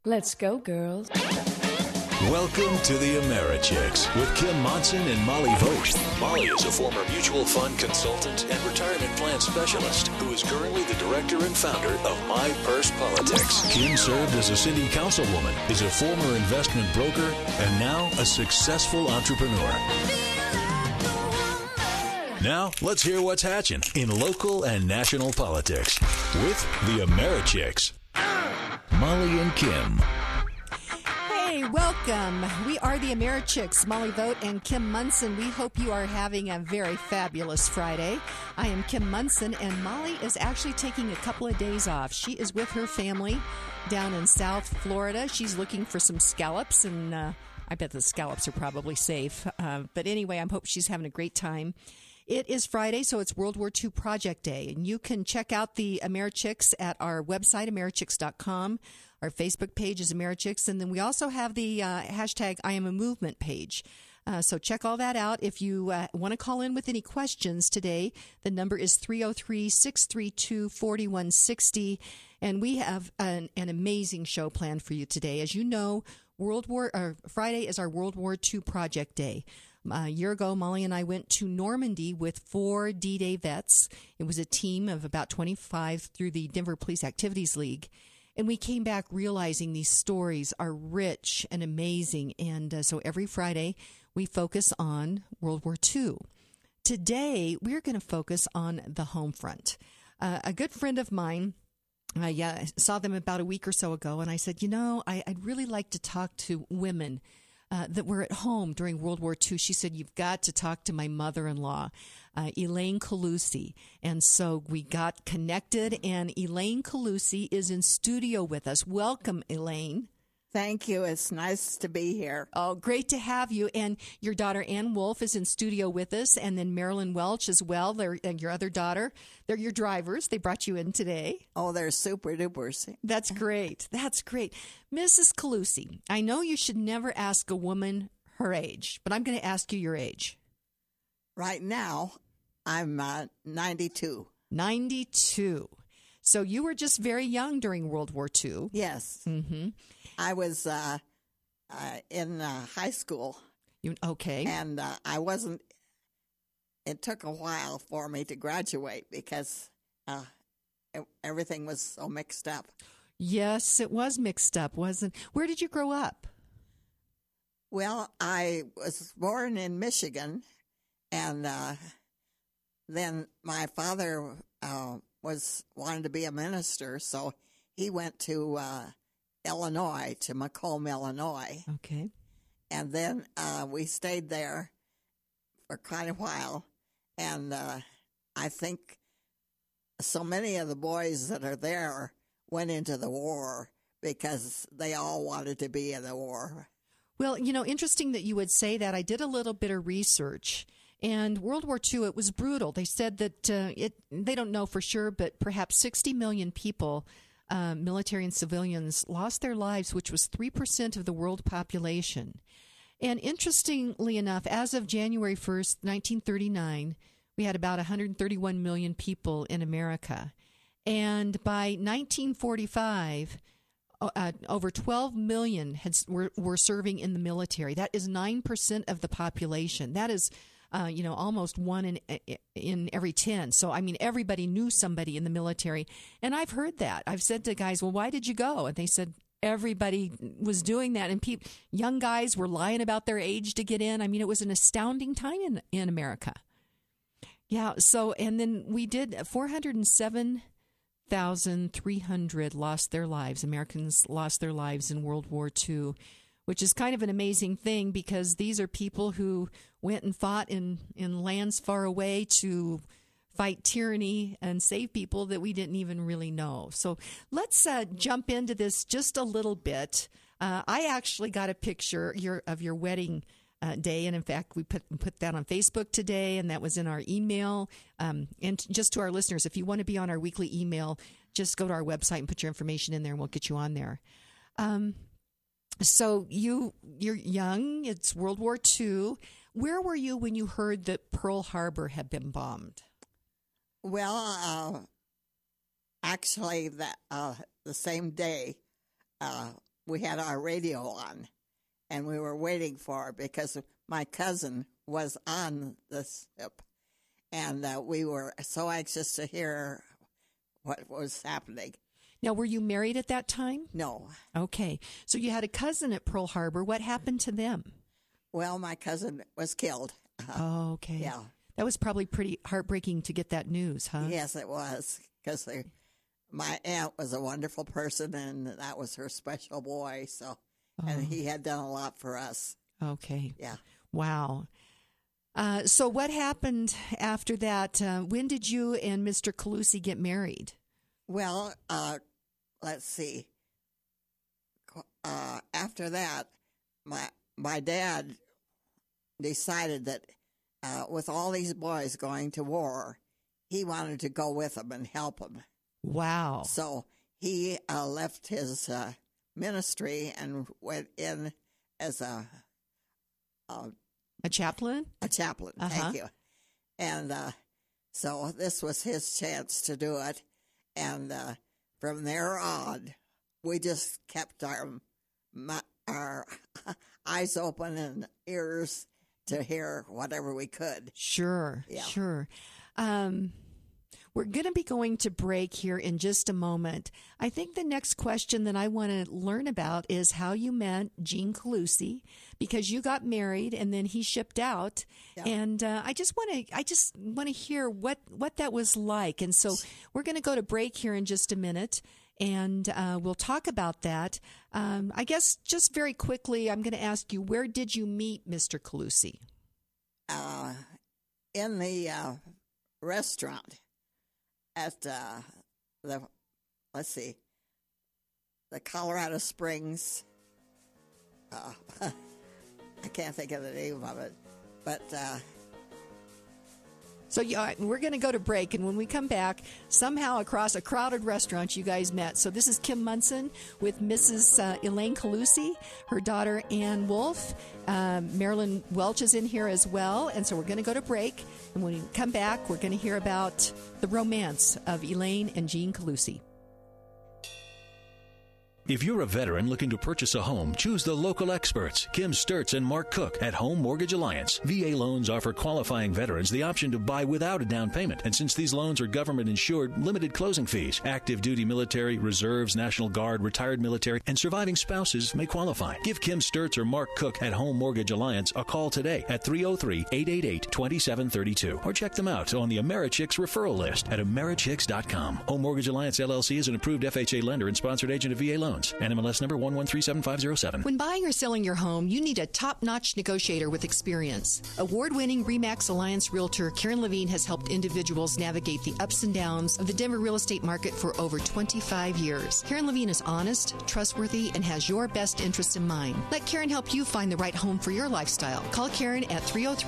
Let's go, girls. Welcome to the AmeriChicks with Kim Monson and Molly Vogt. Molly is a former mutual fund consultant and retirement plan specialist who is currently the director and founder of My Purse Politics. Kim served as a city councilwoman, is a former investment broker, and now a successful entrepreneur. Now, let's hear what's hatching in local and national politics with the AmeriChicks. Molly and Kim. Hey, welcome. We are the AmeriChicks, Molly Vogt and Kim Monson. We hope you are having a very fabulous Friday. I am Kim Monson, and Molly is actually taking a couple of days off. She is with her family down in South Florida. She's looking for some scallops, and I bet the scallops are probably safe. But anyway, I hope she's having a great time. It is Friday, so it's World War II Project Day, and you can check out the AmeriChicks at our website, AmeriChicks.com. Our Facebook page is AmeriChicks, and then we also have the hashtag I Am a Movement page. So check all that out. If you want to call in with any questions today, the number is 303-632-4160, and we have an amazing show planned for you today. As you know, Friday is our World War II Project Day. A year ago, Molly and I went to Normandy with 4 D-Day vets. It was a team of about 25 through the Denver Police Activities League. And we came back realizing these stories are rich and amazing. And so every Friday, we focus on World War II. Today, we're going to focus on the home front. A good friend of mine, I saw them about a week or so ago, and I said, I'd really like to talk to women that were at home during World War II. She said, you've got to talk to my mother-in-law, Elaine Calusi. And so we got connected, and Elaine Calusi is in studio with us. Welcome, Elaine. Thank you. It's nice to be here. Oh, great to have you. And your daughter, Ann Wolf, is in studio with us, and then Marilyn Welch as well. And your other daughter. They're your drivers. They brought you in today. Oh, they're super dupers. That's great. That's great. Mrs. Calusi, I know you should never ask a woman her age, but I'm going to ask you your age. Right now, I'm 92. 92. So you were just very young during World War II. Yes. Mm-hmm. I was in high school. Okay. And I wasn't, it took a while for me to graduate because everything was so mixed up. Yes, it was mixed up, wasn't it? Where did you grow up? Well, I was born in Michigan, and then my father wanted to be a minister, so he went to Illinois, to Macomb, Illinois. Okay. And then we stayed there for quite a while, and I think so many of the boys that are there went into the war because they all wanted to be in the war. Well, interesting that you would say that. I did a little bit of research. And World War II, it was brutal. They said that they don't know for sure, but perhaps 60 million people, military and civilians, lost their lives, which was 3% of the world population. And interestingly enough, as of January 1st, 1939, we had about 131 million people in America. And by 1945, over 12 million were serving in the military. That is 9% of the population. That is almost 1 in every 10. So, everybody knew somebody in the military. And I've heard that. I've said to guys, well, why did you go? And they said everybody was doing that. And young guys were lying about their age to get in. It was an astounding time in America. Yeah. So, and then we did 407,300 lost their lives. Americans lost their lives in World War II, which is kind of an amazing thing because these are people who went and fought in lands far away to fight tyranny and save people that we didn't even really know. So let's jump into this just a little bit. I actually got a picture of your wedding day, and in fact, we put that on Facebook today, and that was in our email. And just to our listeners, if you want to be on our weekly email, just go to our website and put your information in there, and we'll get you on there. So you're young. It's World War II. Where were you when you heard that Pearl Harbor had been bombed? Well, actually, the same day, we had our radio on, and we were waiting for it because my cousin was on the ship, and we were so anxious to hear what was happening. Now, were you married at that time? No. Okay. So you had a cousin at Pearl Harbor. What happened to them? Well, my cousin was killed. Oh, okay. Yeah. That was probably pretty heartbreaking to get that news, huh? Yes, it was, because my aunt was a wonderful person, and that was her special boy. So, and he had done a lot for us. Okay. Yeah. Wow. So what happened after that? When did you and Mr. Calusi get married? Well, let's see. After that, my dad decided that with all these boys going to war, he wanted to go with them and help them. Wow. So he left his ministry and went in as a chaplain? A chaplain, thank you. And so this was his chance to do it. And from there on, we just kept our eyes open and ears to hear whatever we could. Sure, yeah. Sure. We're going to be going to break here in just a moment. I think the next question that I want to learn about is how you met Gene Calusi, because you got married and then he shipped out. Yeah. And I just want to hear what that was like. And so we're going to go to break here in just a minute, and we'll talk about that. I guess just very quickly, I'm going to ask you, where did you meet Mr. Calusi? In the restaurant at the Colorado Springs. I can't think of the name of it, but. So we're going to go to break, and when we come back, somehow across a crowded restaurant, you guys met. So this is Kim Munson with Mrs. Elaine Calusi, her daughter Ann Wolf. Marilyn Welch is in here as well, and so we're going to go to break. And when we come back, we're going to hear about the romance of Elaine and Gene Calusi. If you're a veteran looking to purchase a home, choose the local experts, Kim Sturtz and Mark Cook at Home Mortgage Alliance. VA loans offer qualifying veterans the option to buy without a down payment. And since these loans are government insured, limited closing fees. Active duty military, reserves, National Guard, retired military, and surviving spouses may qualify. Give Kim Sturtz or Mark Cook at Home Mortgage Alliance a call today at 303-888-2732. Or check them out on the Americhicks referral list at Americhicks.com. Home Mortgage Alliance LLC is an approved FHA lender and sponsored agent of VA loans. NMLS number 1137507. When buying or selling your home, you need a top-notch negotiator with experience. Award-winning RE/MAX Alliance realtor Karen Levine has helped individuals navigate the ups and downs of the Denver real estate market for over 25 years. Karen Levine is honest, trustworthy, and has your best interests in mind. Let Karen help you find the right home for your lifestyle. Call Karen at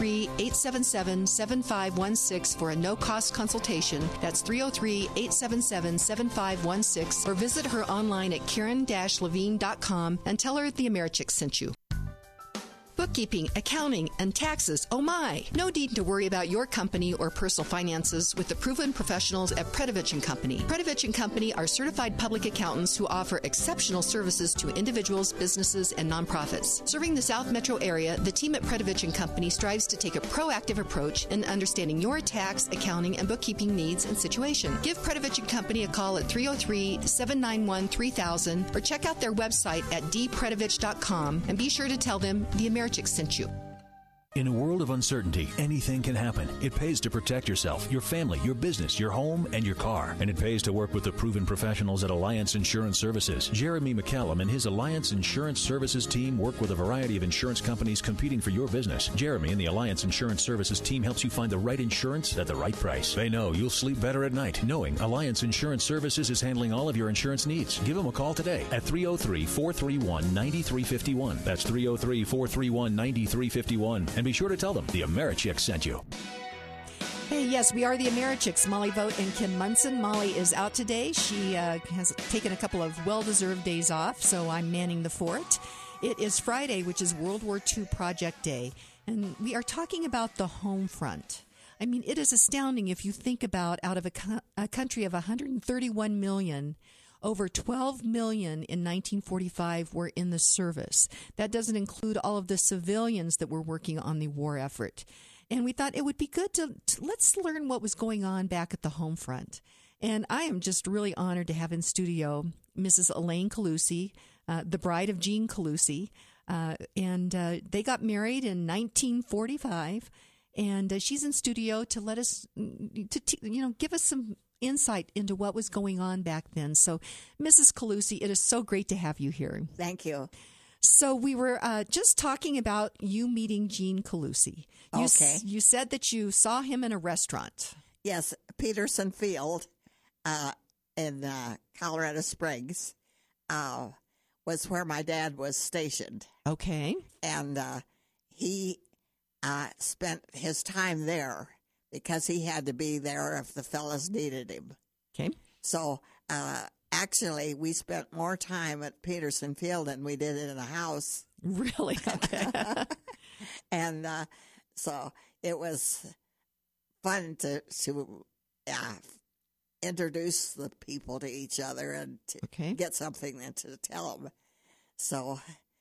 303-877-7516 for a no-cost consultation. That's 303-877-7516, or visit her online at Karen-Levine.com and tell her the Americhicks sent you. Bookkeeping, accounting, and taxes. Oh my! No need to worry about your company or personal finances with the proven professionals at Predovich & Company. Predovich & Company are certified public accountants who offer exceptional services to individuals, businesses, and nonprofits. Serving the South Metro area, the team at Predovich & Company strives to take a proactive approach in understanding your tax, accounting, and bookkeeping needs and situation. Give Predovich & Company a call at 303-791-3000 or check out their website at dpredovich.com and be sure to tell them the Americhicks sent you. In a world of uncertainty, anything can happen. It pays to protect yourself, your family, your business, your home, and your car. And it pays to work with the proven professionals at Alliance Insurance Services. Jeremy McCallum and his Alliance Insurance Services team work with a variety of insurance companies competing for your business. Jeremy and the Alliance Insurance Services team helps you find the right insurance at the right price. They know you'll sleep better at night knowing Alliance Insurance Services is handling all of your insurance needs. Give them a call today at 303-431-9351. That's 303-431-9351. And be sure to tell them the Americhicks sent you. Hey, yes, we are the Americhicks, Molly Vogt and Kim Munson. Molly is out today. She has taken a couple of well-deserved days off, so I'm manning the fort. It is Friday, which is World War II Project Day, and we are talking about the home front. I mean, it is astounding if you think about out of a country of 131 million, Over 12 million in 1945 were in the service. That doesn't include all of the civilians that were working on the war effort. And we thought it would be good to let's learn what was going on back at the home front. And I am just really honored to have in studio Mrs. Elaine Colucci, the bride of Gene Colucci. And they got married in 1945. And she's in studio to let us, give us some insight into what was going on back then. So, Mrs. Colucci, it is so great to have you here. Thank you. So we were just talking about you meeting Gene Colucci. Okay. You said that you saw him in a restaurant. Yes, Peterson Field in Colorado Springs was where my dad was stationed. Okay. And he spent his time there because he had to be there if the fellas needed him. Okay. So actually, we spent more time at Peterson Field than we did in the house. Really? Okay. And so it was fun to introduce the people to each other and to get something then to tell them. So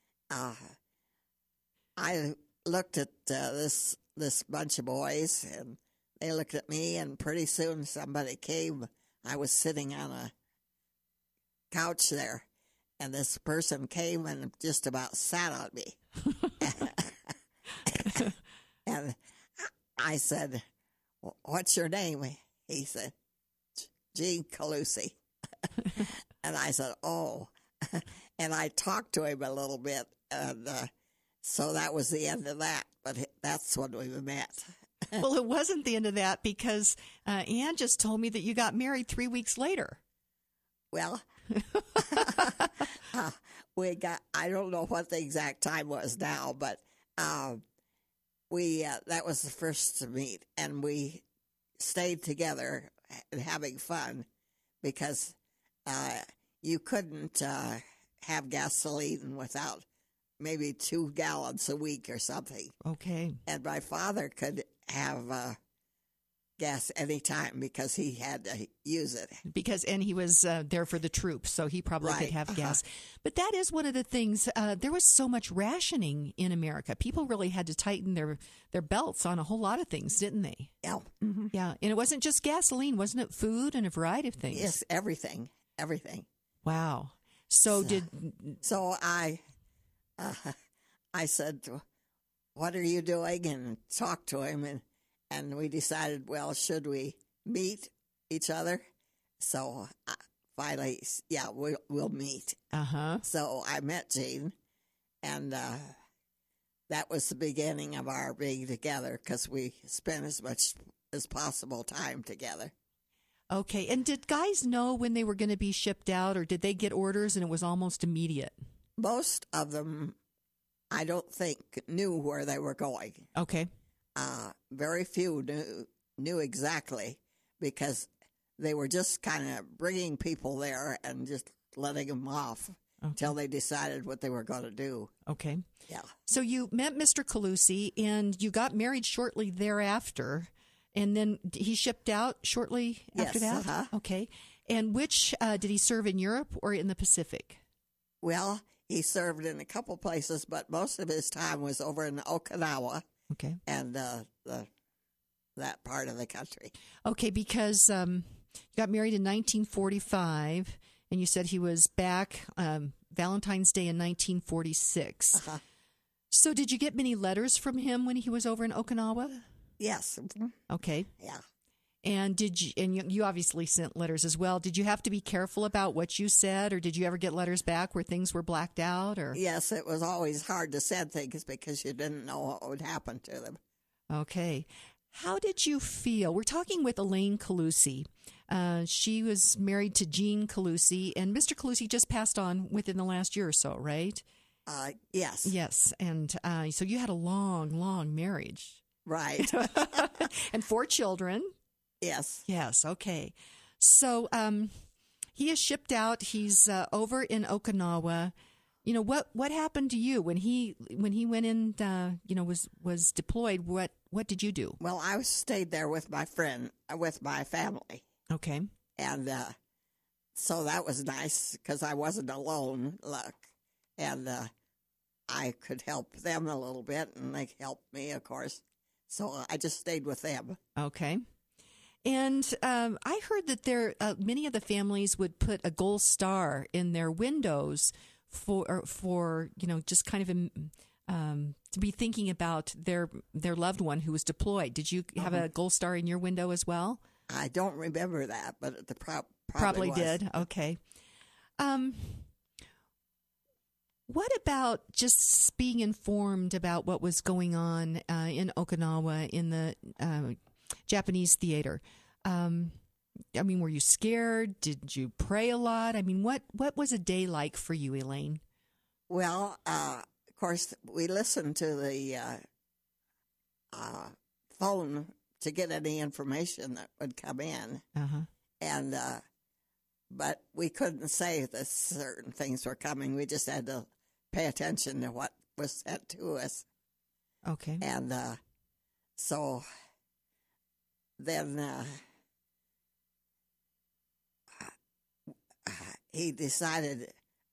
I looked at this bunch of boys, and they looked at me, and pretty soon somebody came. I was sitting on a couch there, and this person came and just about sat on me. And I said, "What's your name?" He said, "Gene Colucci." And I said, "Oh." And I talked to him a little bit, and so that was the end of that. But that's when we met. Well, it wasn't the end of that because Ann just told me that you got married 3 weeks later. Well, I don't know what the exact time was now, but that was the first to meet, and we stayed together and having fun because you couldn't have gasoline without maybe 2 gallons a week or something. Okay. And my father could have gas anytime because he had to use it. And he was there for the troops, so he probably could have gas. But that is one of the things. There was so much rationing in America. People really had to tighten their belts on a whole lot of things, didn't they? Yeah. Mm-hmm. Yeah. And it wasn't just gasoline, wasn't it? Food and a variety of things. Yes, everything. Wow. So I said, "What are you doing?" and talked to him, and we decided, well, should we meet each other? So finally, yeah, we'll meet. So I met Gene, and that was the beginning of our being together because we spent as much as possible time together. Okay. And did guys know when they were going to be shipped out, or did they get orders and it was almost immediate? Most of them, I don't think, knew where they were going. Okay. Very few knew exactly because they were just kind of bringing people there and just letting them off until they decided what they were going to do. Okay. Yeah. So you met Mr. Colucci and you got married shortly thereafter, and then he shipped out shortly after that? Uh-huh. Okay. And which, did he serve in Europe or in the Pacific? Well, he served in a couple places, but most of his time was over in Okinawa. Okay. And that part of the country. Okay, because you got married in 1945, and you said he was back Valentine's Day in 1946. So did you get many letters from him when he was over in Okinawa? Yes. Okay. Yeah. And you obviously sent letters as well. Did you have to be careful about what you said, or did you ever get letters back where things were blacked out? Or yes, it was always hard to send things because you didn't know what would happen to them. Okay. How did you feel? We're talking with Elaine Colucci. She was married to Gene Colucci, and Mr. Colucci just passed on within the last year or so, right? Yes. Yes, and so you had a long, long marriage. Right. And 4 children. Yes. Yes. Okay. So he is shipped out. He's over in Okinawa. You know, what happened to you when he went in? Was deployed. What did you do? Well, I stayed there with my family. Okay. And so that was nice because I wasn't alone, look, and I could help them a little bit, and they helped me, of course. So I just stayed with them. Okay. And I heard that there many of the families would put a gold star in their windows for just kind of to be thinking about their loved one who was deployed. Did you have a gold star in your window as well? I don't remember that, but the probably was. Did. Okay. What about just being informed about what was going on in Okinawa in the Japanese theater? Were you scared? Did you pray a lot? What was a day like for you, Elaine? Well, of course, we listened to the phone to get any information that would come in, and but we couldn't say that certain things were coming. We just had to pay attention to what was sent to us. Okay. And so then he decided,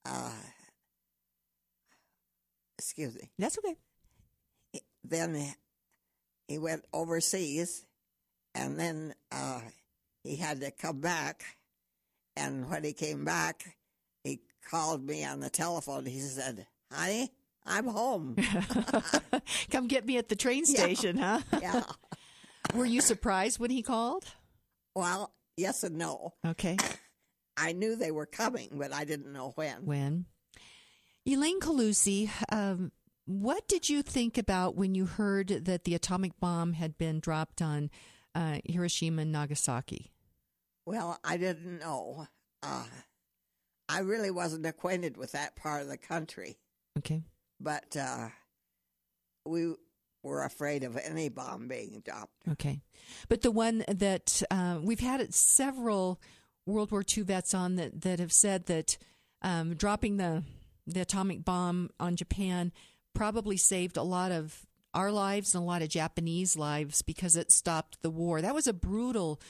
excuse me. That's okay. Then he went overseas, and then he had to come back. And when he came back, he called me on the telephone. He said, "Honey, I'm home. Come get me at the train station, huh?" Yeah. Were you surprised when he called? Well, yes and no. Okay. I knew they were coming, but I didn't know when. When? Elaine Calusi, what did you think about when you heard that the atomic bomb had been dropped on Hiroshima and Nagasaki? Well, I didn't know. I really wasn't acquainted with that part of the country. Okay. But we were afraid of any bomb being dropped. Okay. But the one that we've had several World War II vets on that have said that dropping the atomic bomb on Japan probably saved a lot of our lives and a lot of Japanese lives because it stopped the war. That was a brutal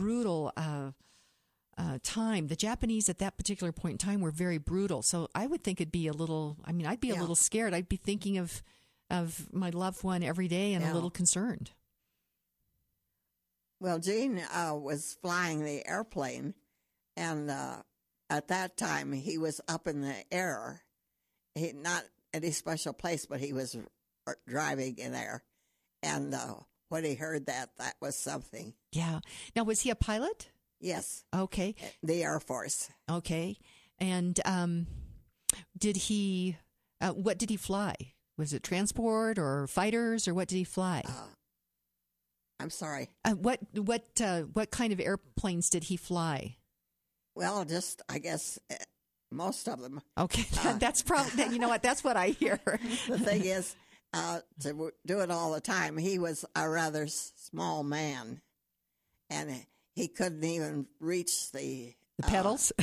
time. The Japanese at that particular point in time were very brutal. So I would think it'd be a little, I'd be a little scared. I'd be thinking of my loved one every day and a little concerned. Well, Gene was flying the airplane, and at that time he was up in the air. He not any special place, but he was driving in there. And when he heard that was something. Yeah. Now, was he a pilot? Yes. Okay. The Air Force. Okay. And did he? What did he fly? Was it transport or fighters, or what did he fly? I'm sorry. What kind of airplanes did he fly? Well, just I guess most of them. Okay, that's probably you know what, that's what I hear. The thing is, to do it all the time, he was a rather small man, and he couldn't even reach the pedals.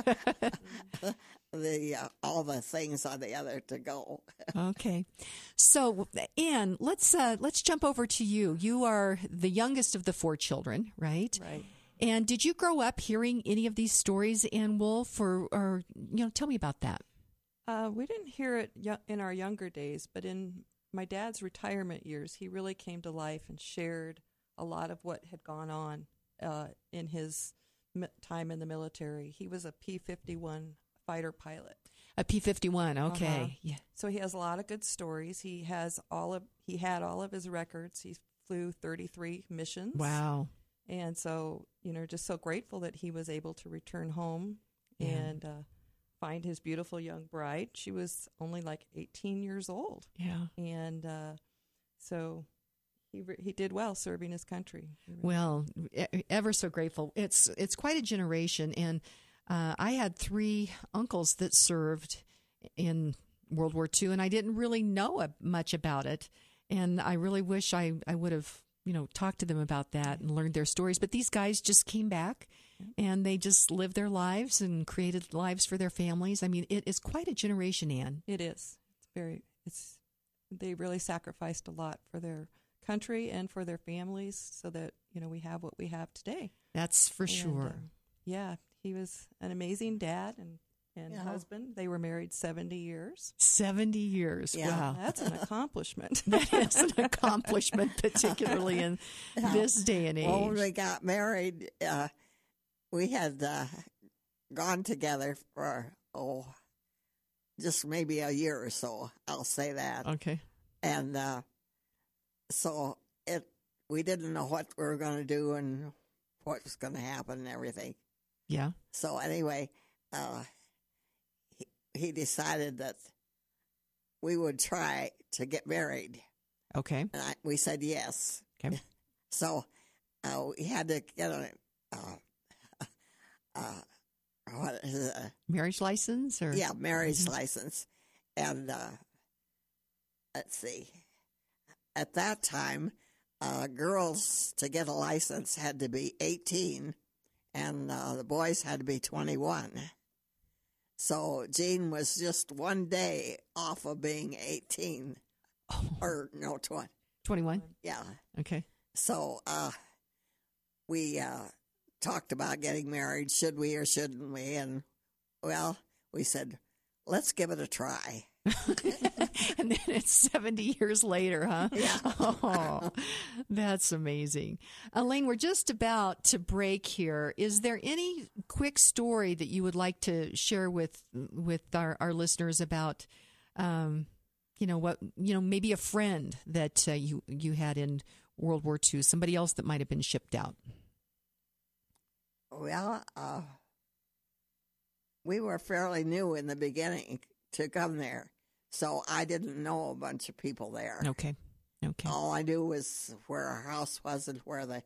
All the things on the other to go. Okay, so Ann, let's jump over to you. You are the youngest of the 4 children, right? Right. And did you grow up hearing any of these stories, Ann Wolf, or tell me about that? We didn't hear it in our younger days, but in my dad's retirement years, he really came to life and shared a lot of what had gone on in his time in the military. He was a P-51 fighter pilot. A P-51, okay. Yeah. So he has a lot of good stories. He had all of his records. He flew 33 missions. Wow. And so, just so grateful that he was able to return home and find his beautiful young bride. She was only like 18 years old. Yeah. And so he did well serving his country. Well, ever so grateful. It's quite a generation. And I had 3 uncles that served in World War II, and I didn't really know much about it. And I really wish I would have talked to them about that and learned their stories. But these guys just came back and they just lived their lives and created lives for their families. It is quite a generation, Ann. It is. They really sacrificed a lot for their country and for their families so that, we have what we have today. That's for sure. he was an amazing dad and husband. They were married 70 years. 70 years. Yeah. Wow. That's an accomplishment. That is an accomplishment, particularly in this day and age. When we got married, we had gone together for, just maybe a year or so. I'll say that. Okay. And so we didn't know what we were going to do and what was going to happen and everything. Yeah. So anyway, he decided that we would try to get married. Okay. And we said yes. Okay. So we had to get what is it? Marriage license? Or Yeah, marriage license. And let's see. At that time, girls to get a license had to be 18, and the boys had to be 21. So Gene was just one day off of being 18. Or, no, 20. 21? Yeah. Okay. So we talked about getting married. Should we or shouldn't we? And, well, we said, let's give it a try. And then it's 70 years later, huh? Yeah. Oh, that's amazing. Elaine, we're just about to break here. Is there any quick story that you would like to share with our listeners about, maybe a friend that you had in World War II, somebody else that might have been shipped out? Well, we were fairly new in the beginning to come there, so I didn't know a bunch of people there. Okay. All I knew was where our house was and where the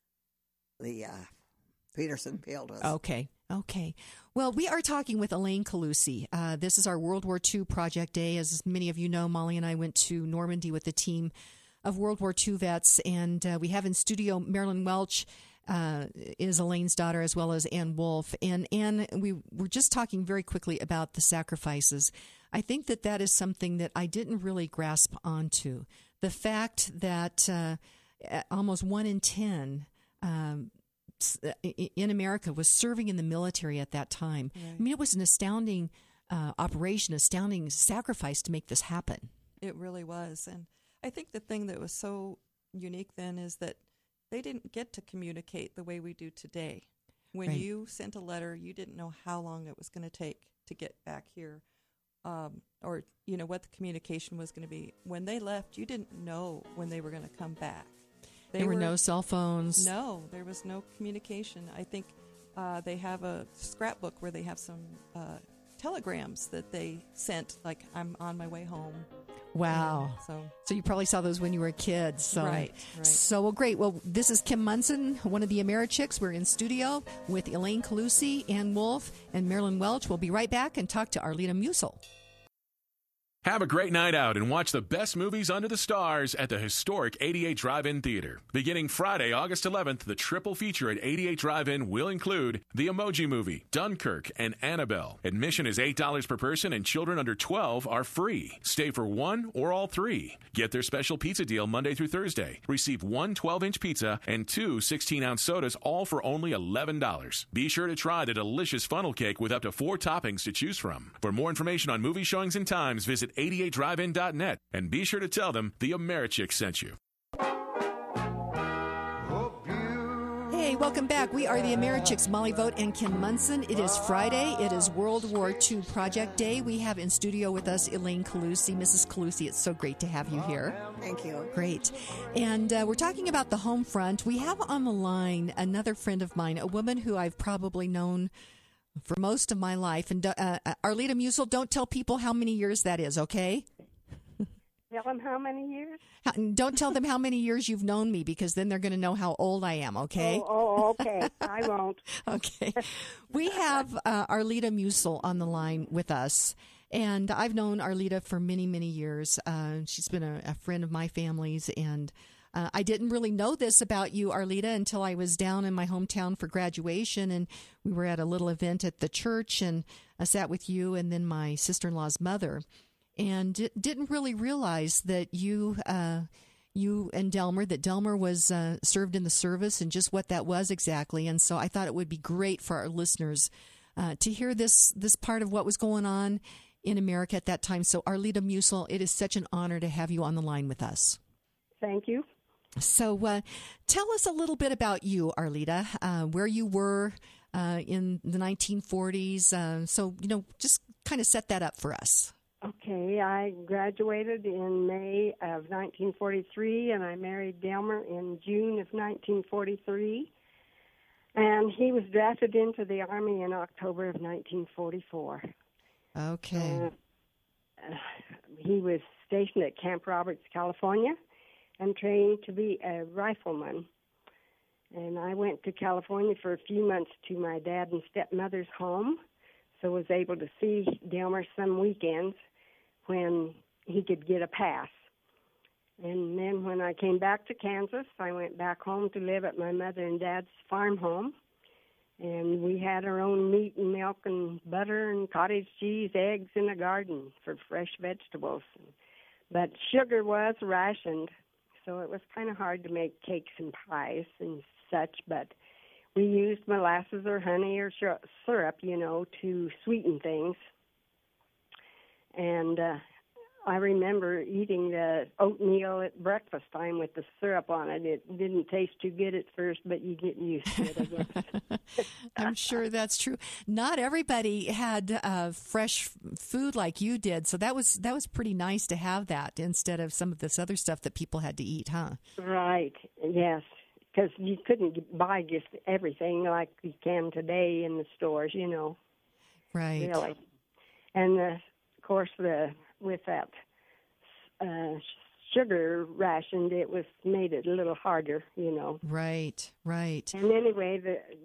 Peterson field was. Okay. Well, we are talking with Elaine Calusi. This is our World War II Project Day. As many of you know, Molly and I went to Normandy with a team of World War II vets, and we have in studio Marilyn Welch, is Elaine's daughter, as well as Ann Wolf. And Ann, we were just talking very quickly about the sacrifices. I think that is something that I didn't really grasp onto. The fact that almost 1 in 10 in America was serving in the military at that time. Right. I mean, it was an astounding operation, astounding sacrifice to make this happen. It really was. And I think the thing that was so unique then is that they didn't get to communicate the way we do today. When Right. you sent a letter, you didn't know how long it was going to take to get back here, or what the communication was going to be. When they left, you didn't know when they were going to come back. There were no cell phones. No, there was no communication. I think they have a scrapbook where they have some telegrams that they sent, like, I'm on my way home. Wow. So you probably saw those when you were a kid. So. Right. So, well, great. Well, this is Kim Munson, one of the Americhicks. We're in studio with Elaine Calusi, Ann Wolf, and Marilyn Welch. We'll be right back and talk to Arleta Musel. Have a great night out and watch the best movies under the stars at the historic 88 Drive-In Theater. Beginning Friday, August 11th, the triple feature at 88 Drive-In will include The Emoji Movie, Dunkirk, and Annabelle. Admission is $8 per person and children under 12 are free. Stay for one or all three. Get their special pizza deal Monday through Thursday. Receive one 12-inch pizza and two 16-ounce sodas, all for only $11. Be sure to try the delicious funnel cake with up to 4 toppings to choose from. For more information on movie showings and times, visit 88drivein.net and be sure to tell them the Americhick sent you. Hey, welcome back. We are the Americhicks, Molly Vogt and Kim Munson. It is Friday. It is World War II Project Day. We have in studio with us Elaine Calusi. Mrs. Calusi, it's so great to have you here. Thank you. Great. And we're talking about the home front. We have on the line another friend of mine, a woman who I've probably known for most of my life. And Arleta Musel, don't tell people how many years that is, okay? Tell them how many years? Don't tell them how many years you've known me, because then they're going to know how old I am, okay? Oh, okay. I won't. Okay. We have Arleta Musel on the line with us. And I've known Arleta for many, many years. She's been a friend of my family's, and I didn't really know this about you, Arleta, until I was down in my hometown for graduation, and we were at a little event at the church, and I sat with you and then my sister-in-law's mother, and didn't really realize that you you and Delmer, that Delmer was served in the service and just what that was exactly. And so I thought it would be great for our listeners to hear this part of what was going on in America at that time. So Arleta Musel, it is such an honor to have you on the line with us. Thank you. So tell us a little bit about you, Arleta, where you were in the 1940s. So, just kind of set that up for us. Okay, I graduated in May of 1943, and I married Delmer in June of 1943. And he was drafted into the Army in October of 1944. Okay. He was stationed at Camp Roberts, California, and trained to be a rifleman. And I went to California for a few months to my dad and stepmother's home, so was able to see Delmer some weekends when he could get a pass. And then when I came back to Kansas, I went back home to live at my mother and dad's farm home. And we had our own meat and milk and butter and cottage cheese, eggs in the garden for fresh vegetables. But sugar was rationed, so it was kind of hard to make cakes and pies and such. But we used molasses or honey or syrup, to sweeten things. And I remember eating the oatmeal at breakfast time with the syrup on it. It didn't taste too good at first, but you get used to it, I guess. I'm sure that's true. Not everybody had fresh food like you did, so that was pretty nice to have that instead of some of this other stuff that people had to eat, huh? Right, yes, because you couldn't buy just everything like you can today in the stores, Right. Really. And, of course, with that sugar rationed, it made it a little harder, Right, right. And anyway,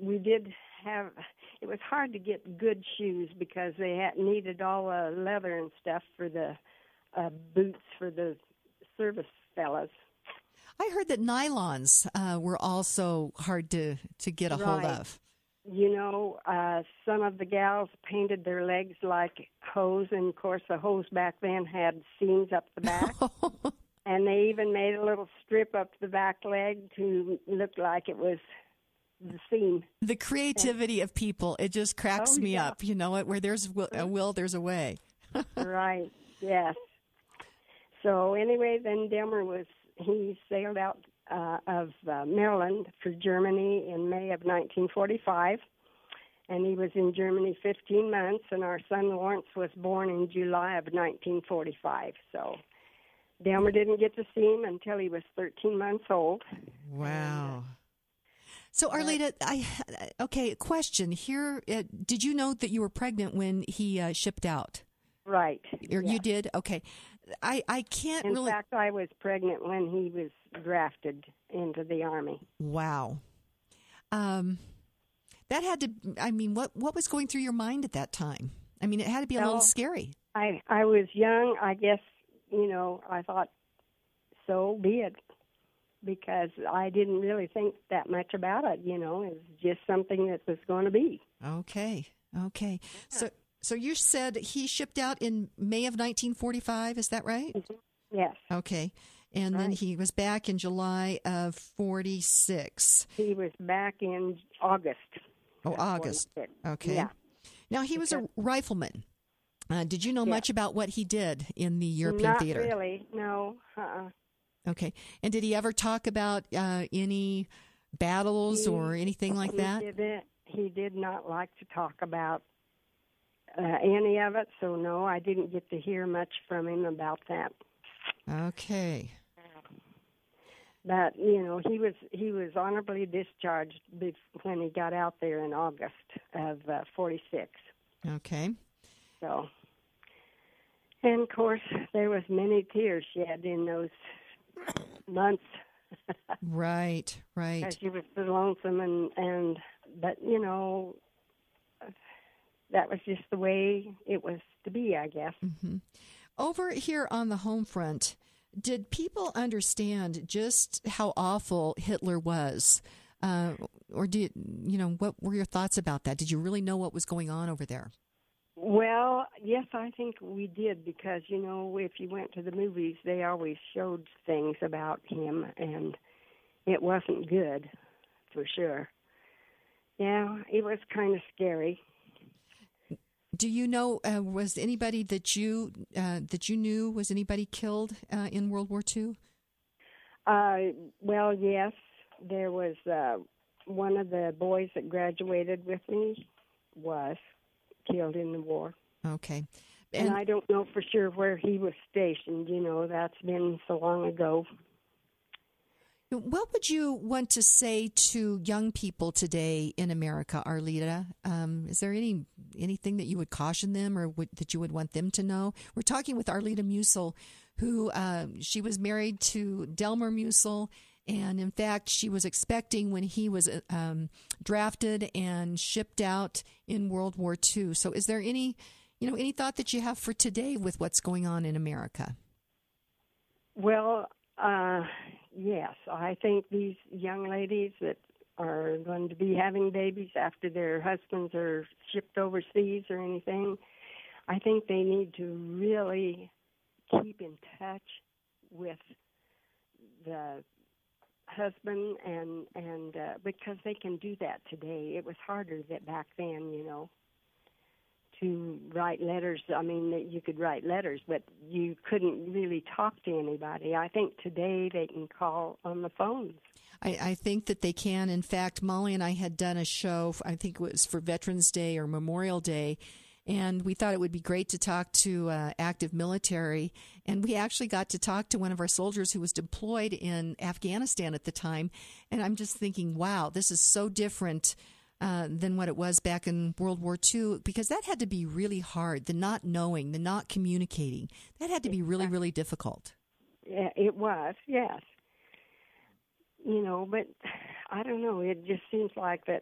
it was hard to get good shoes because they needed all the leather and stuff for the boots for the service fellas. I heard that nylons were also hard to get a hold of. Some of the gals painted their legs like hose, and of course the hose back then had seams up the back. And they even made a little strip up the back leg to look like it was the seam. The creativity of people, it just cracks me up. You know it, where there's a will, there's a way. Right, yes. So anyway, then Delmer he sailed out of Maryland for Germany in May of 1945, and he was in Germany 15 months, and our son Lawrence was born in July of 1945. So Delmer didn't get to see him until he was 13 months old. Wow. So Arleta, question here. Did you know that you were pregnant when he shipped out? Right. Or you did? Okay. I can't In really... fact, I was pregnant when he was drafted into the Army. Wow. That had to, what was going through your mind at that time? It had to be a little scary. I was young. I guess, I thought, so be it, because I didn't really think that much about it, It was just something that was going to be. Okay. So you said he shipped out in May of 1945, is that right? Mm-hmm. Yes. Okay. And then he was back in July of 46. He was back in August. Oh, August. 46. Okay. Yeah. Now, he was a rifleman. Did you know much about what he did in the European theater? Not really, no. Okay. And did he ever talk about any battles or anything like that? He did not like to talk about any of it, so no, I didn't get to hear much from him about that. Okay. But he was honorably discharged when he got out there in August of 46. Okay. So, and of course, there was many tears shed in those months. Right. Because she was so lonesome, but that was just the way it was to be, I guess. Mm-hmm. Over here on the home front, did people understand just how awful Hitler was? Or what were your thoughts about that? Did you really know what was going on over there? Well, yes, I think we did because, you know, if you went to the movies, they always showed things about him, and it wasn't good, for sure. Yeah, it was kind of scary. Do you know, was anybody that you knew, was anybody killed in World War II? Well, yes, there was one of the boys that graduated with me was killed in the war. Okay. And I don't know for sure where he was stationed. You know, that's been so long ago. What would you want to say to young people today in America, Arleta? Is there anything that you would caution them or that you would want them to know? We're talking with Arleta Musil, who she was married to Delmer Musil, and in fact, she was expecting when he was drafted and shipped out in World War II. So, is there any thought that you have for today with what's going on in America? Well, yes, I think these young ladies that are going to be having babies after their husbands are shipped overseas or anything, I think they need to really keep in touch with the husband and because they can do that today. It was harder back then, you know, to write letters. I mean, you could write letters, but you couldn't really talk to anybody. I think today they can call on the phones. I think that they can. In fact, Molly and I had done a show, I think it was for Veterans Day or Memorial Day, and we thought it would be great to talk to active military. And we actually got to talk to one of our soldiers who was deployed in Afghanistan at the time. And I'm just thinking, wow, this is so different than what it was back in World War II, because that had to be really hard, the not knowing, the not communicating. That had to be really, really difficult. Yeah, it was, yes. You know, but I don't know. It just seems like that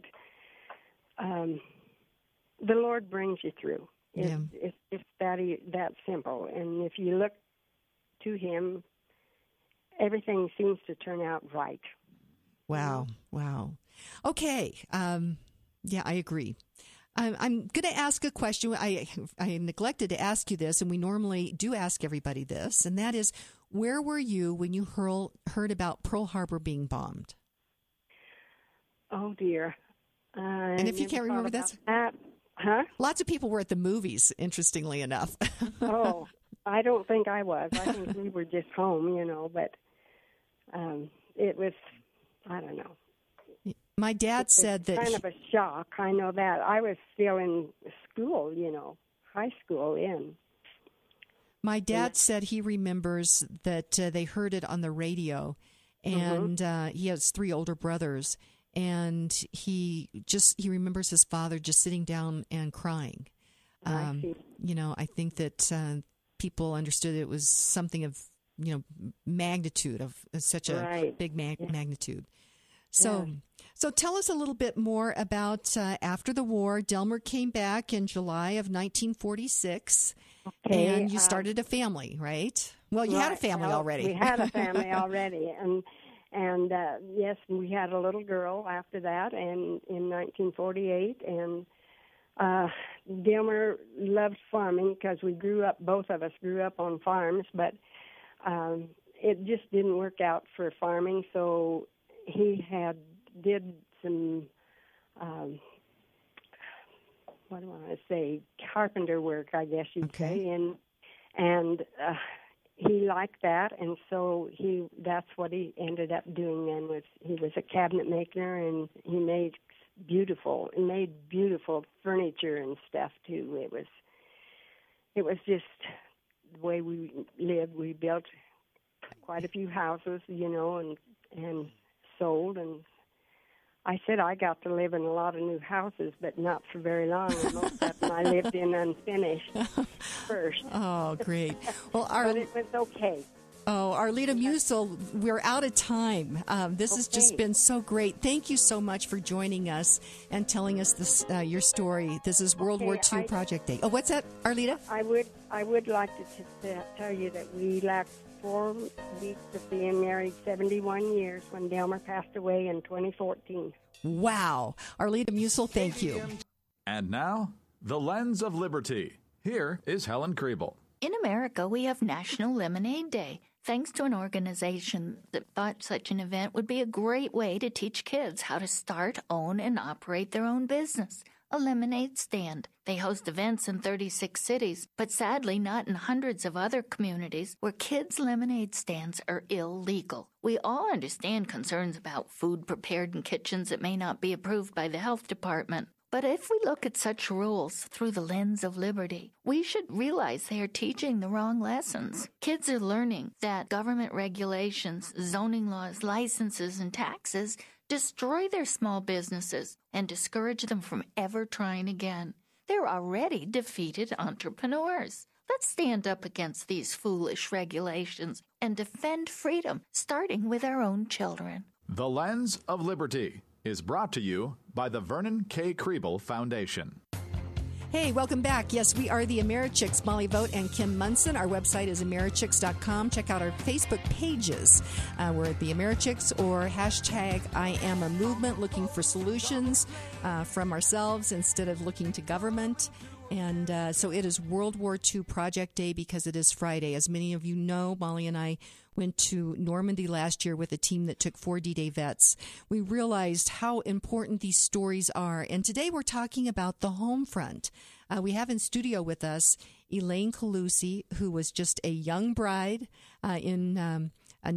the Lord brings you through. It's that simple. And if you look to Him, everything seems to turn out right. Wow. Okay. Yeah, I agree. I'm going to ask a question. I neglected to ask you this, and we normally do ask everybody this, and that is, where were you when you heard about Pearl Harbor being bombed? Oh, dear. And if you can't remember that. Huh? Lots of people were at the movies, interestingly enough. Oh, I don't think I was. I think we were just home, you know, but it was, I don't know. My dad said that... kind of a shock, I know that. I was still in school, you know, high school in. My dad said he remembers that they heard it on the radio, and he has 3 older brothers, and he remembers his father just sitting down and crying. I see. You know, I think that people understood it was something of, you know, magnitude, of such a big magnitude. So, so tell us a little bit more about after the war. Delmer came back in July of 1946, and you started a family, right? Well, you had a family already. We had a family already, and yes, we had a little girl after that, and in 1948, and Delmer loved farming because both of us grew up on farms, but it just didn't work out for farming, so he did some, what do I want to say, carpenter work, I guess you'd say, and he liked that, and so that's what he ended up doing then. He was a cabinet maker, and he made beautiful furniture and stuff too. It was just the way we lived. We built quite a few houses, you know, and sold, and I said I got to live in a lot of new houses, but not for very long. And most of them I lived in unfinished first. Oh, great. Well, but it was okay. Oh, Arleta Musil, we're out of time. This has just been so great. Thank you so much for joining us and telling us this your story. This is World War II Project Day. Oh, what's that, Arleta? I would like to tell you that we lacked 4 weeks of being married, 71 years, when Delmer passed away in 2014. Wow. Arleta Musil, thank you. And now, The Lens of Liberty. Here is Helen Kriebel. In America, we have National Lemonade Day, thanks to an organization that thought such an event would be a great way to teach kids how to start, own, and operate their own business, a lemonade stand. They host events in 36 cities, but sadly not in hundreds of other communities where kids' lemonade stands are illegal. We all understand concerns about food prepared in kitchens that may not be approved by the health department. But if we look at such rules through the lens of liberty, we should realize they are teaching the wrong lessons. Kids are learning that government regulations, zoning laws, licenses, and taxes destroy their small businesses and discourage them from ever trying again. They're already defeated entrepreneurs. Let's stand up against these foolish regulations and defend freedom, starting with our own children. The Lens of Liberty is brought to you by the Vernon K. Kriebel Foundation. Hey, welcome back. Yes, we are the Americhicks, Molly Vogt and Kim Munson. Our website is americhicks.com. Check out our Facebook pages. We're at the Americhicks or hashtag I am a movement, looking for solutions from ourselves instead of looking to government. And so it is World War II Project Day because it is Friday. As many of you know, Molly and I went to Normandy last year with a team that took 4 D-Day vets. We realized how important these stories are. And today we're talking about the home front. We have in studio with us Elaine Calusi, who was just a young bride in a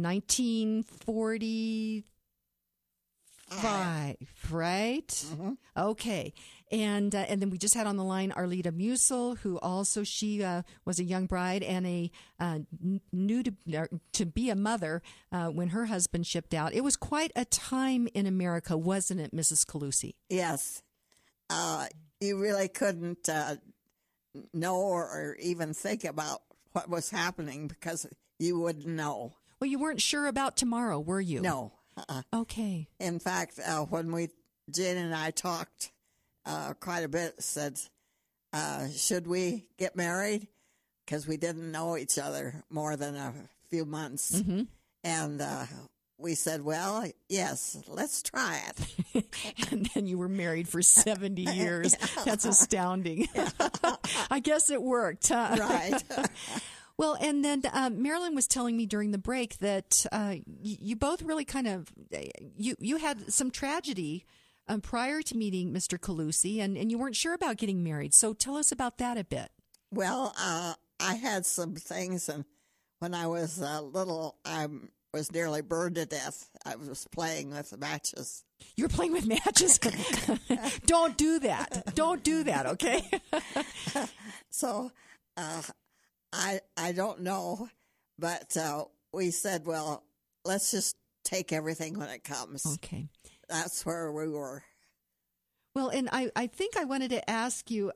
1945, right? Mm-hmm. Okay. And then we just had on the line Arleta Musil, who also she was a young bride and a new to be a mother when her husband shipped out. It was quite a time in America, wasn't it, Mrs. Calusi? Yes. You really couldn't know or even think about what was happening because you wouldn't know. Well, you weren't sure about tomorrow, were you? No. Okay. In fact, when Jen and I talked quite a bit, said, should we get married? Because we didn't know each other more than a few months. Mm-hmm. And we said, well, yes, let's try it. And then you were married for 70 years. Yeah. That's astounding. Yeah. I guess it worked, huh? Right. Well, and then Marilyn was telling me during the break that you both really kind of, you had some tragedy prior to meeting Mr. Calusi, and you weren't sure about getting married. So tell us about that a bit. Well, I had some things, and when I was little, I was nearly burned to death. I was playing with matches. You were playing with matches? Don't do that. Don't do that, okay? So I don't know, but we said, well, let's just take everything when it comes. Okay. That's where we were. Well, and I think I wanted to ask you,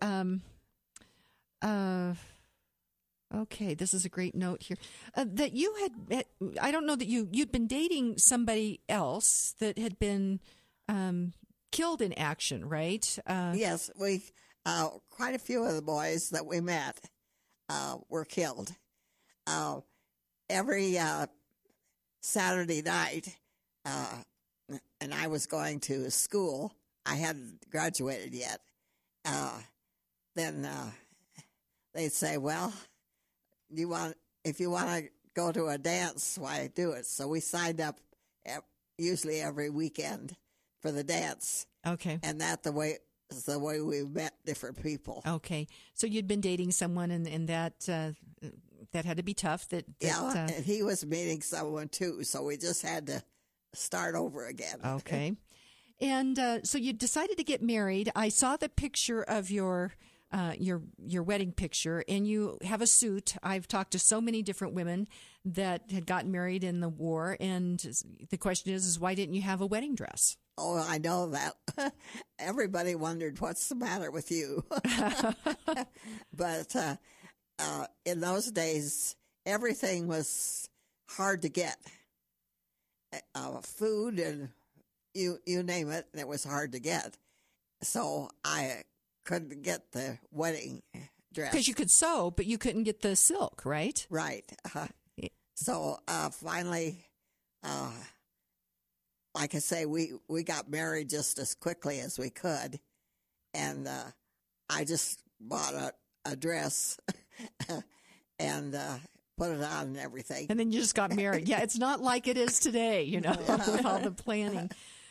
okay, this is a great note here, that you had, I don't know that you'd been dating somebody else that had been killed in action, right? Yes, we quite a few of the boys that we met were killed. Every Saturday night, and I was going to school. I hadn't graduated yet. Then they'd say, well, if you want to go to a dance, why do it? So we signed up usually every weekend for the dance. Okay. And is the way we met different people. Okay. So you'd been dating someone and that had to be tough. And he was meeting someone too, so we just had to start over again. Okay. And so you decided to get married. I saw the picture of your wedding picture, and you have a suit. I've talked to so many different women that had gotten married in the war, and the question is why didn't you have a wedding dress? Oh, I know that. Everybody wondered, what's the matter with you? But in those days, everything was hard to get. Food and you name it, it was hard to get. So I couldn't get the wedding dress. Because you could sew, but you couldn't get the silk, right? Right. So finally, like I say, we got married just as quickly as we could. And I just bought a dress and put it on and everything. And then you just got married. Yeah, it's not like it is today, with all the planning.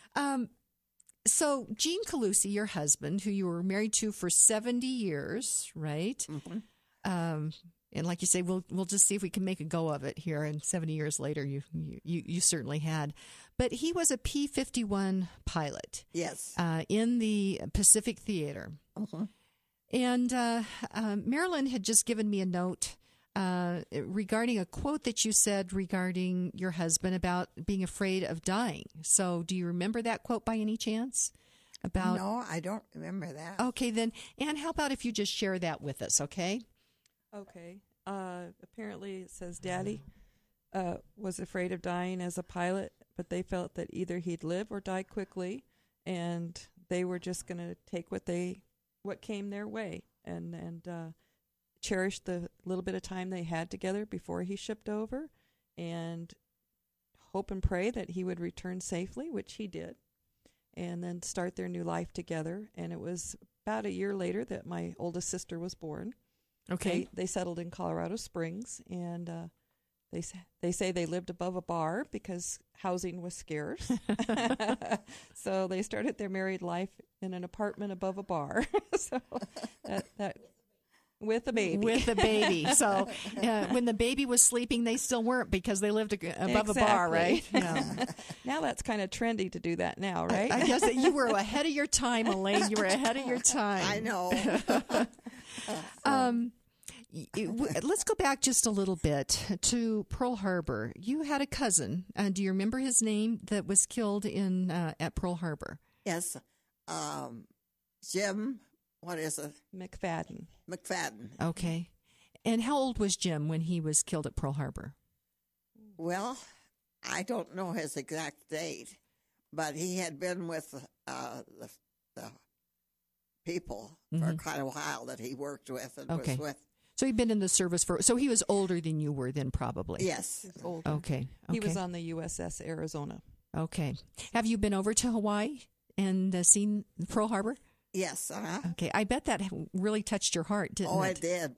So Gene Calusi, your husband, who you were married to for 70 years, right? Mm-hmm. And like you say, we'll just see if we can make a go of it here. And 70 years later, you certainly had. But he was a P-51 pilot. Yes. In the Pacific Theater. Mm-hmm. And Marilyn had just given me a note regarding a quote that you said regarding your husband about being afraid of dying. So do you remember that quote by any chance? No, I don't remember that. Okay, then. Ann, how about if you just share that with us, okay? Okay. Apparently it says Daddy was afraid of dying as a pilot, but they felt that either he'd live or die quickly, and they were just going to take what came their way and cherish the little bit of time they had together before he shipped over, and hope and pray that he would return safely, which he did, and then start their new life together. And it was about a year later that my oldest sister was born. Okay. They settled in Colorado Springs, and they say they lived above a bar because housing was scarce. So they started their married life in an apartment above a bar. So that with a baby. With a baby. So when the baby was sleeping, they still weren't because they lived above a bar, right? Yeah. Now that's kind of trendy to do that now, right? I guess that you were ahead of your time, Elaine. You were ahead of your time. I know. Let's go back just a little bit to Pearl Harbor. You had a cousin. Do you remember his name that was killed at Pearl Harbor? Yes. Jim, what is it? McFadden. Okay. And how old was Jim when he was killed at Pearl Harbor? Well, I don't know his exact date, but he had been with the people for quite a while that he worked with and was with. So he'd been in the service so he was older than you were then, probably. Yes. Older. Okay. He was on the USS Arizona. Okay. Have you been over to Hawaii and seen Pearl Harbor? Yes. Okay. I bet that really touched your heart, didn't it? Oh, it did.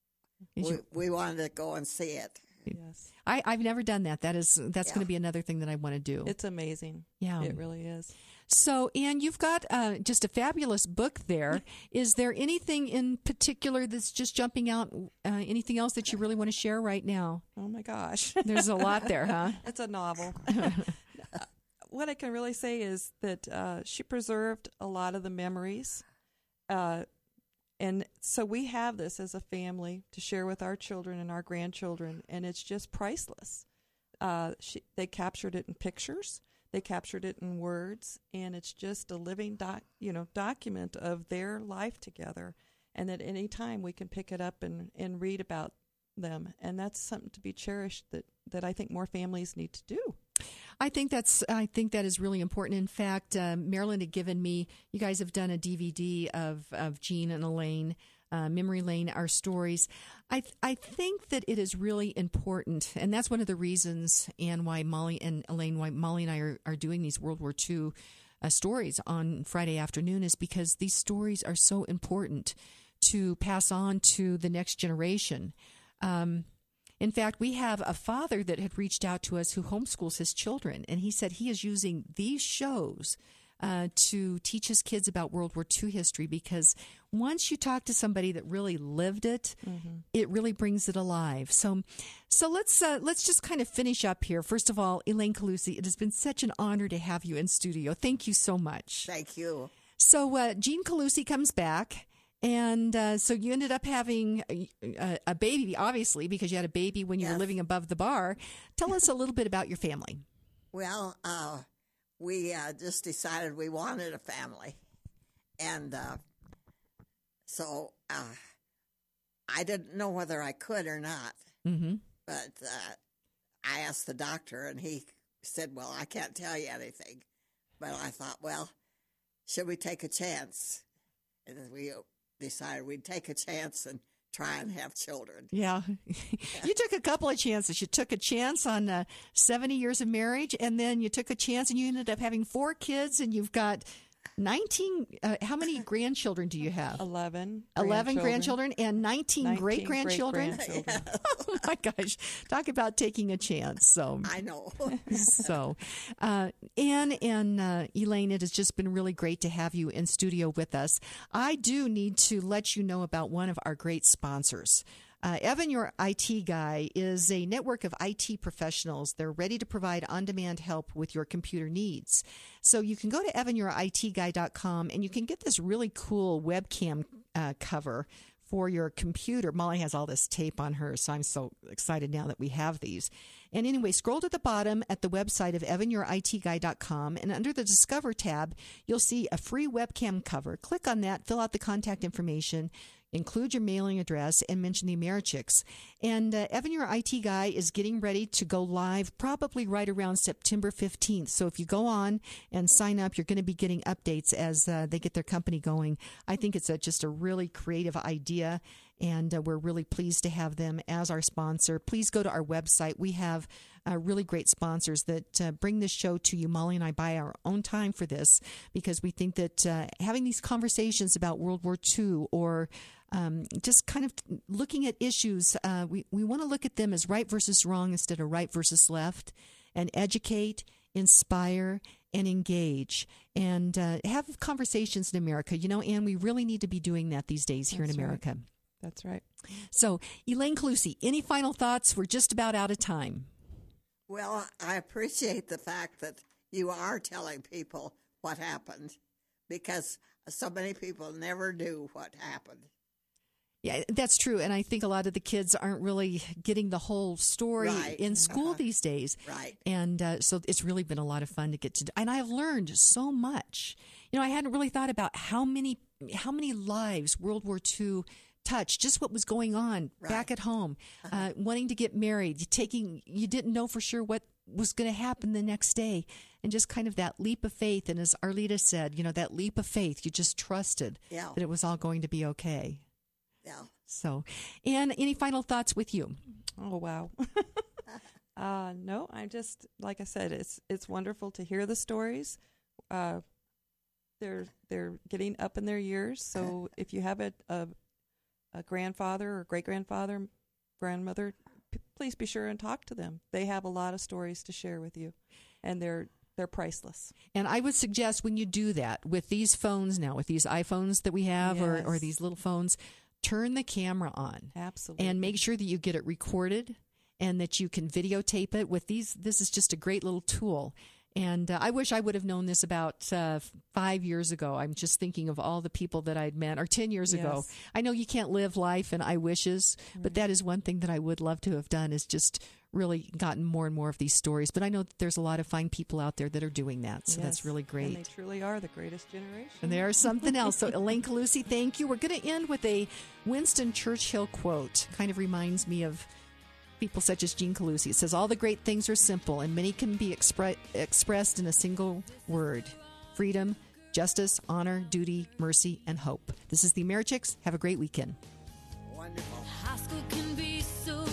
We wanted to go and see it. Yes. I've never done that. That's going to be another thing that I want to do. It's amazing. Yeah. It really is. So, Ann, you've got just a fabulous book there. Is there anything in particular that's just jumping out? Anything else that you really want to share right now? Oh, my gosh. There's a lot there, huh? It's a novel. What I can really say is that she preserved a lot of the memories. And so we have this as a family to share with our children and our grandchildren, and it's just priceless. They captured it in pictures. They captured it in words, and it's just a living document of their life together. And that any time we can pick it up and read about them, and that's something to be cherished that I think more families need to do. I think that is really important. In fact, Marilyn had given me. You guys have done a DVD of Gene and Elaine, Memory Lane, Our Stories. I think that it is really important, and that's one of the reasons, and why Molly and Elaine, why Molly and I are doing these World War II stories on Friday afternoon, is because these stories are so important to pass on to the next generation. In fact, we have a father that had reached out to us who homeschools his children, and he said he is using these shows to teach his kids about World War II history, because once you talk to somebody that really lived it, it really brings it alive. So let's just kind of finish up here. First of all, Elaine Calusi, it has been such an honor to have you in studio. Thank you so much. Thank you. So Gene Calusi comes back. And so you ended up having a baby, obviously, because you had a baby when you were living above the bar. Tell us a little bit about your family. Well, we just decided we wanted a family. And so I didn't know whether I could or not. Mm-hmm. But I asked the doctor, and he said, well, I can't tell you anything. But I thought, well, should we take a chance? And we decided we'd take a chance and try and have children. Yeah. You took a couple of chances. You took a chance on 70 years of marriage, and then you took a chance and you ended up having 4 kids, and you've got How many grandchildren do you have? 11 grandchildren and 19 great-grandchildren? Oh, my gosh. Talk about taking a chance. So I know. So, Ann and Elaine, it has just been really great to have you in studio with us. I do need to let you know about one of our great sponsors. Evan, Your IT Guy, is a network of IT professionals. They're ready to provide on-demand help with your computer needs. So you can go to evanyourITguy.com and you can get this really cool webcam cover for your computer. Molly has all this tape on her, so I'm so excited now that we have these. And anyway, scroll to the bottom at the website of evanyourITguy.com, and under the Discover tab, you'll see a free webcam cover. Click on that, fill out the contact information, include your mailing address, and mention the Americhicks. And Evan, Your IT Guy, is getting ready to go live probably right around September 15th. So if you go on and sign up, you're going to be getting updates as they get their company going. I think it's just a really creative idea, and we're really pleased to have them as our sponsor. Please go to our website. We have really great sponsors that bring this show to you. Molly and I buy our own time for this because we think that having these conversations about World War II or just kind of looking at issues, we want to look at them as right versus wrong instead of right versus left, and educate, inspire, and engage, and have conversations in America. You know, Ann, we really need to be doing that these days here in America. Right. That's right. So, Elaine Calusi, any final thoughts? We're just about out of time. Well, I appreciate the fact that you are telling people what happened, because so many people never knew what happened. Yeah, that's true. And I think a lot of the kids aren't really getting the whole story in school these days. Right. And so it's really been a lot of fun to get to do. And I've learned so much. You know, I hadn't really thought about how many lives World War II touched, just what was going on back at home, wanting to get married, you didn't know for sure what was going to happen the next day, and just kind of that leap of faith. And as Arlita said, you know, that leap of faith, you just trusted that it was all going to be okay. Yeah. So, Ann, any final thoughts with you? Oh, wow. No, I just, like I said, it's wonderful to hear the stories. They're getting up in their years, so if you have a grandfather or great-grandfather, grandmother, please be sure and talk to them. They have a lot of stories to share with you, and they're priceless. And I would suggest when you do that with these phones now, with these iPhones that we have, or these little phones, turn the camera on. Absolutely. And make sure that you get it recorded and that you can videotape it. With these, this is just a great little tool. And I wish I would have known this about 5 years ago. I'm just thinking of all the people that I'd met, or 10 years ago. I know you can't live life in I wishes, but that is one thing that I would love to have done, is just really gotten more and more of these stories. But I know that there's a lot of fine people out there that are doing that, so that's really great. And they truly are the greatest generation. And there's something else. So, Elaine Calusi, thank you. We're going to end with a Winston Churchill quote. Kind of reminds me of people such as Jean Calusi. It says, all the great things are simple, and many can be expressed in a single word: freedom, justice, honor, duty, mercy, and hope. This is the Americhicks. Have a great weekend. Wonderful. High school can be so